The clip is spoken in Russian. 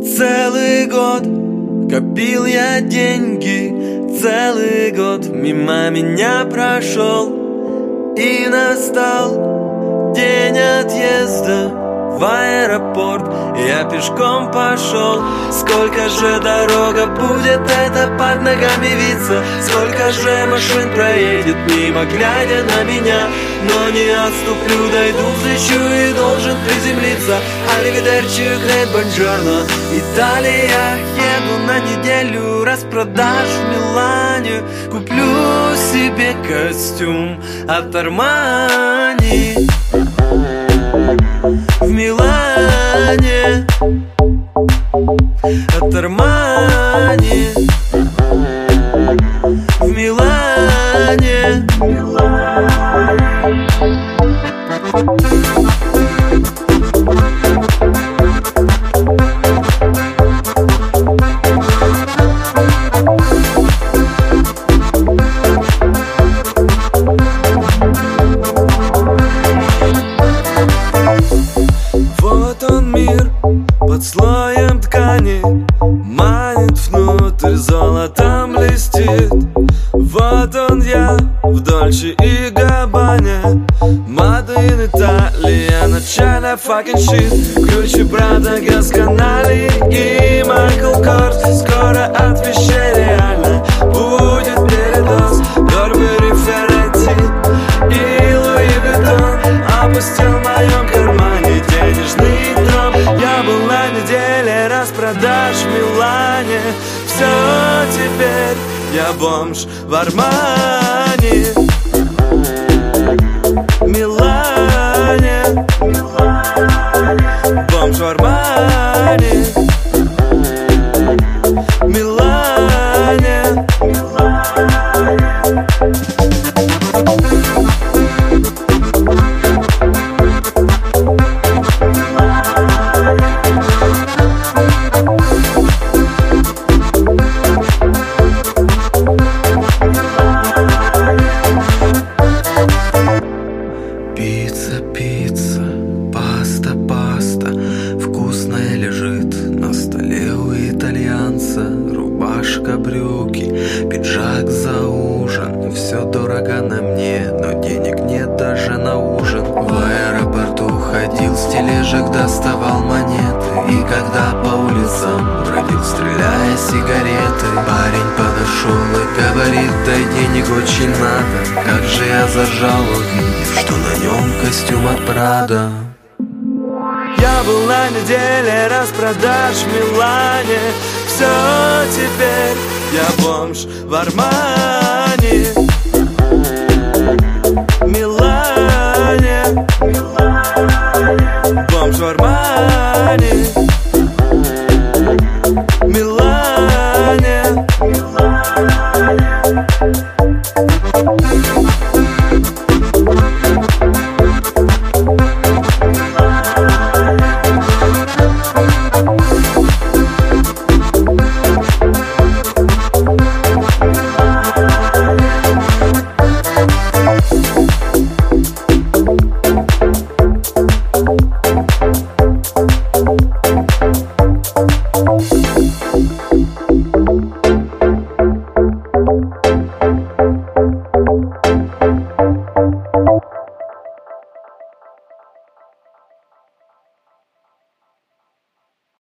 Целый год копил я деньги, целый год мимо меня прошел, и настал день отъезда в аэропорт. Я пешком пошел. Сколько же дорога будет эта под ногами виться, сколько же машин проедет мимо, глядя на меня. Но не отступлю, дойду, взлечу и должен приземлиться. Аривидерчи, грейт, бонджорно, Италия. Еду на неделю распродаж в Милане. Куплю себе костюм от Армани в Милане, от Армани в Милане. Вот он мир под слоем ткани, манит внутрь, золотом блестит. Вот он я в Дольче и Габбане, Made in Italia, начальная fucking shit. Ключи Прада, Гасканали и Майкл Корс. Скоро от вещей реально будет передоз. Горбери, Ферретти и Луи Виттон. Опустил в моем кармане денежный троп. Я был на неделе распродаж в Милане. Все, теперь я бомж в Армани, Милане, бомж в Армани, Милане. Пицца, паста, вкусная лежит на столе у итальянца. Рубашка, брюки, пиджак за ужин. Все дорого на мне, но денег нет даже на ужин. В аэропорту ходил, с тележек доставал монеты. И когда по улицам бродил, стреляя сигареты, парень подошел и говорит: дай денег, очень надо. Как же я заржал, увидев, что на нем костюм от Прада. Я был на неделе распродаж в Милане. Все, теперь я бомж в Армани, Милане, бомж в Армани.